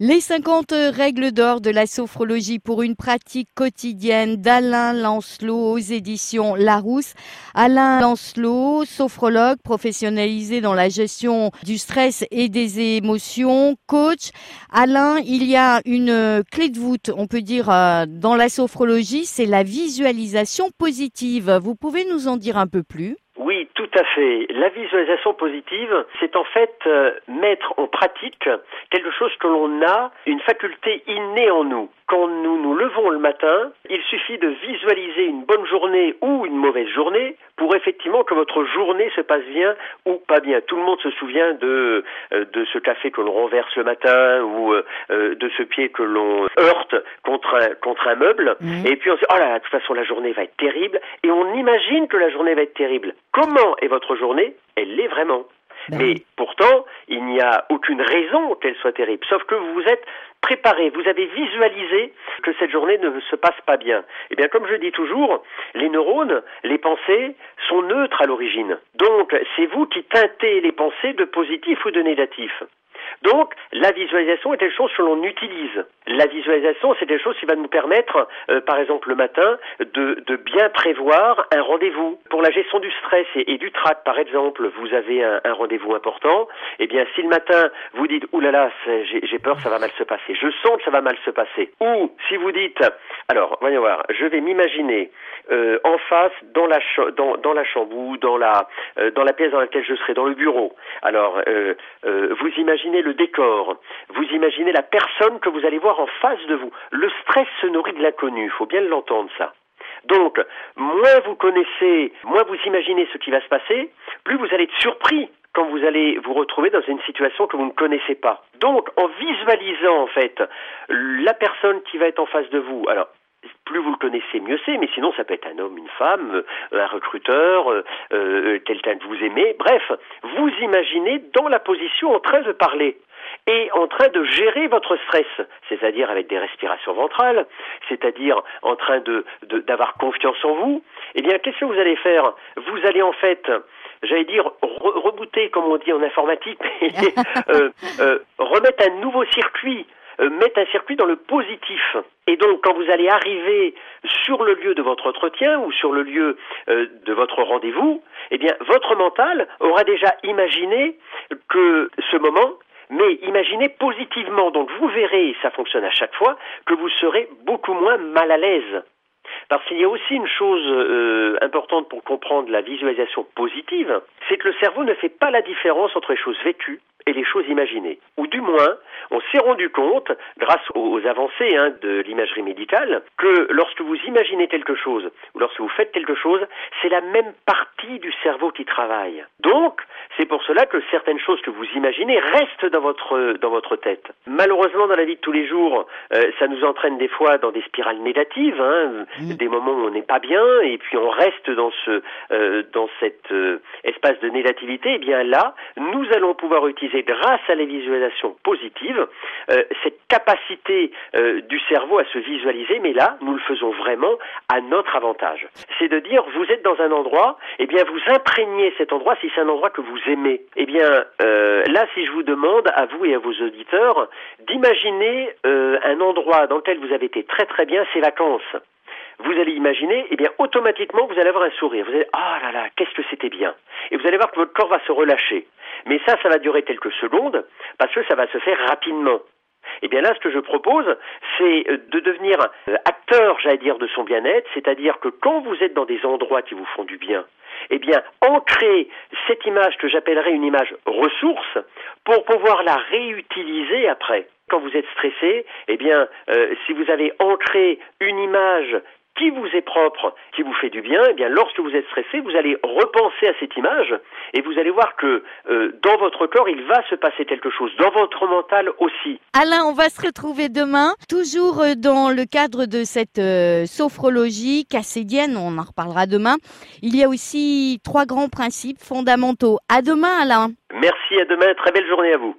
Les 50 règles d'or de la sophrologie pour une pratique quotidienne d'Alain Lancelot aux éditions Larousse. Alain Lancelot, sophrologue professionnalisé dans la gestion du stress et des émotions, coach. Alain, il y a une clé de voûte, on peut dire, dans la sophrologie, c'est la visualisation positive. Vous pouvez nous en dire un peu plus ? Oui, tout à fait. La visualisation positive, c'est en fait mettre en pratique quelque chose que l'on a, une faculté innée en nous. Quand nous nous levons le matin, il suffit de visualiser une bonne journée ou une mauvaise journée pour effectivement que votre journée se passe bien ou pas bien. Tout le monde se souvient de ce café que l'on renverse le matin ou de ce pied que l'on heurte contre un meuble. Et puis on se dit, oh là, de toute façon la journée va être terrible, et on imagine que la journée va être terrible. Comment est votre journée ? Elle l'est vraiment. Mais pourtant, il n'y a aucune raison qu'elle soit terrible, sauf que vous vous êtes préparé, vous avez visualisé que cette journée ne se passe pas bien. Eh bien, comme je dis toujours, les neurones, les pensées sont neutres à l'origine. Donc, c'est vous qui teintez les pensées de positif ou de négatif. Donc, la visualisation est quelque chose que l'on utilise. La visualisation, c'est quelque chose qui va nous permettre, par exemple le matin, de bien prévoir un rendez-vous. Pour la gestion du stress et du trac, par exemple, vous avez un rendez-vous important. Eh bien, si le matin, vous dites « Ouh là là, j'ai peur, ça va mal se passer. Je sens que ça va mal se passer. » Ou si vous dites « Alors, voyons voir, je vais m'imaginer en face, dans la chambre ou dans la pièce dans laquelle je serai, dans le bureau. » Alors, vous imaginez le décor, vous imaginez la personne que vous allez voir en face de vous. Le stress se nourrit de l'inconnu, il faut bien l'entendre ça. Donc, moins vous connaissez, moins vous imaginez ce qui va se passer, plus vous allez être surpris quand vous allez vous retrouver dans une situation que vous ne connaissez pas. Donc, en visualisant en fait la personne qui va être en face de vous, alors plus vous le connaissez, mieux c'est, mais sinon ça peut être un homme, une femme, un recruteur, quelqu'un que vous aimez, bref, vous imaginez dans la position en train de parler et en train de gérer votre stress, c'est-à-dire avec des respirations ventrales, c'est-à-dire en train d'avoir confiance en vous. Eh bien, qu'est-ce que vous allez faire ? Vous allez en fait, j'allais dire, rebooter, comme on dit en informatique, remettre un nouveau circuit, mettre un circuit dans le positif. Et donc, quand vous allez arriver sur le lieu de votre entretien ou sur le lieu de votre rendez-vous, eh bien, votre mental aura déjà imaginé que ce moment, mais imaginez positivement. Donc, vous verrez, et ça fonctionne à chaque fois, que vous serez beaucoup moins mal à l'aise. Parce qu'il y a aussi une chose importante pour comprendre la visualisation positive, c'est que le cerveau ne fait pas la différence entre les choses vécues et les choses imaginées. Ou du moins, on s'est rendu compte, grâce aux avancées de l'imagerie médicale, que lorsque vous imaginez quelque chose, ou lorsque vous faites quelque chose, c'est la même partie du cerveau qui travaille. Donc, c'est pour cela que certaines choses que vous imaginez restent dans votre tête. Malheureusement, dans la vie de tous les jours, ça nous entraîne des fois dans des spirales négatives, des moments où on n'est pas bien, et puis on reste dans cet espace de négativité. Et bien là, nous allons pouvoir utiliser, grâce à la visualisation positive, cette capacité du cerveau à se visualiser, mais là, nous le faisons vraiment à notre avantage. C'est de dire, vous êtes dans un endroit, eh bien vous imprégnez cet endroit si c'est un endroit que vous aimez. Eh bien, là, si je vous demande, à vous et à vos auditeurs, d'imaginer un endroit dans lequel vous avez été très très bien, ces vacances. Vous allez imaginer, eh bien, automatiquement, vous allez avoir un sourire. Vous allez, ah là là, qu'est-ce que c'était bien. Et vous allez voir que votre corps va se relâcher. Mais ça va durer quelques secondes, parce que ça va se faire rapidement. Eh bien là, ce que je propose, c'est de devenir acteur, j'allais dire, de son bien-être, c'est-à-dire que quand vous êtes dans des endroits qui vous font du bien, eh bien, ancrez cette image que j'appellerais une image ressource pour pouvoir la réutiliser après. Quand vous êtes stressé, eh bien, si vous avez ancré une image qui vous est propre, qui vous fait du bien, eh bien, lorsque vous êtes stressé, vous allez repenser à cette image et vous allez voir que dans votre corps, il va se passer quelque chose, dans votre mental aussi. Alain, on va se retrouver demain, toujours dans le cadre de cette sophrologie cassédienne, on en reparlera demain. Il y a aussi 3 grands principes fondamentaux. À demain, Alain. Merci, à demain, très belle journée à vous.